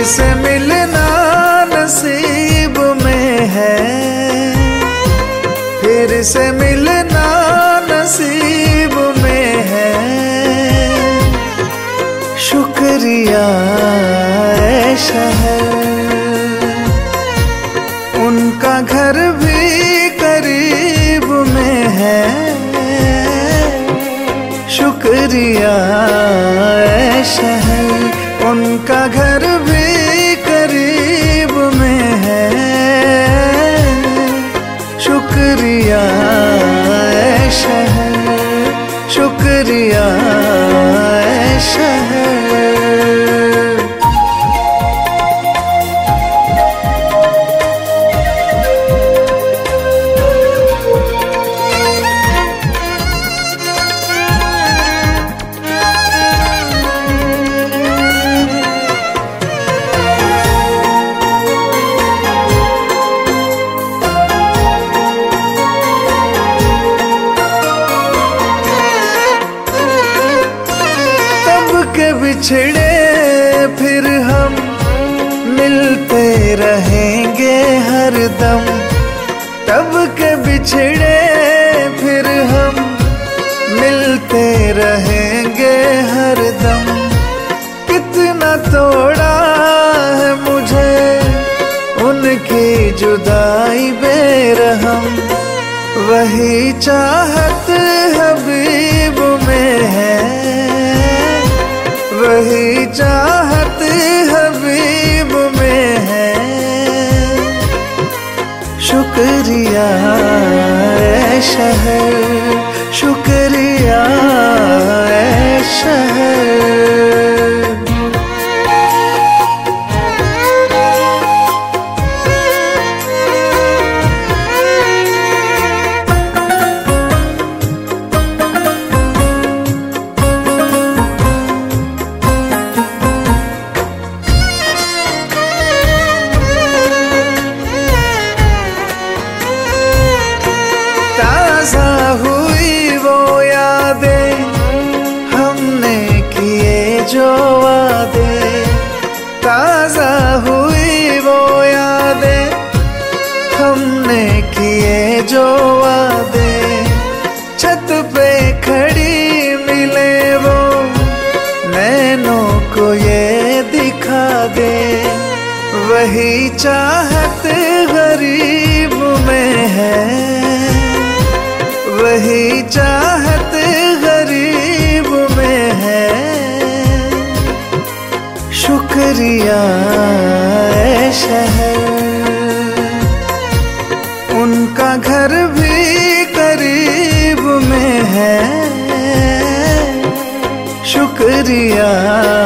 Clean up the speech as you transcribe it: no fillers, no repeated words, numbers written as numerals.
से मिलना नसीब में है, फिर से मिलना नसीब में है। शुक्रिया ऐ शहर, उनका घर भी करीब में है। शुक्रिया ऐ शहर, उनका घर भी करीब में है। शुक्रिया ऐ शहर, शुक्रिया ऐ शहर। बिछड़े फिर हम मिलते रहेंगे हरदम, तब के बिछड़े फिर हम मिलते रहेंगे हरदम। कितना तोड़ा है मुझे उनकी जुदाई बेरहम, वही चाहत हबीब में है, वही चाहत हबीब में है। शुक्रिया ऐ शहर, शुक्रिया ऐ शहर। ताज़ा हुई वो यादें, हमने किए जो वादे। ताज़ा हुई वो यादें, हमने किए जो वादे। छत पे खड़ी मिले वो, नैनों को ये दिखा दे, वही चाहत गरीब में है, वही चाहत गरीब में है। शुक्रिया ऐ शहर, उनका घर भी करीब में है। शुक्रिया